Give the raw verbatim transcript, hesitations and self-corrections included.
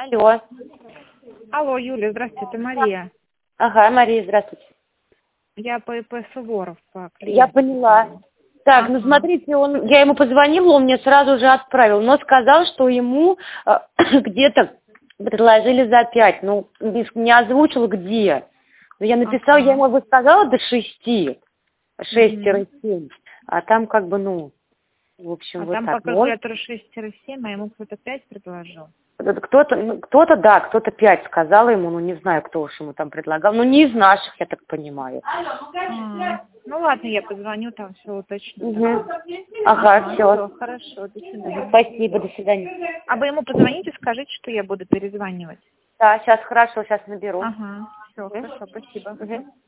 Алло. Алло, Юля, здравствуйте, это Мария. Ага, Мария, здравствуйте. Я по ИП Суворов. По Я поняла. Так, ага. ну смотрите, он, я ему позвонила, он мне сразу же отправил, но сказал, что ему э, где-то предложили за пять, ну, без, не озвучил где. Но я написала, Ага. я ему сказала до шести, шесть-семь, Угу. а там как бы, ну, в общем, А вот там так. по Вот. калькулятору шесть-семь, а ему кто-то пять предложил. Кто-то, ну, кто-то, да, кто-то пять сказала ему, ну, не знаю, кто уж ему там предлагал, ну, не из наших, я так понимаю. А, ну ладно, я позвоню, там все уточню. Угу. Ага, Ага, все. все, хорошо, до свидания. Спасибо, до свидания. А вы ему позвоните, скажите, что я буду перезванивать. Да, сейчас хорошо, сейчас наберу. Ага, все, Угу. хорошо, спасибо. Угу.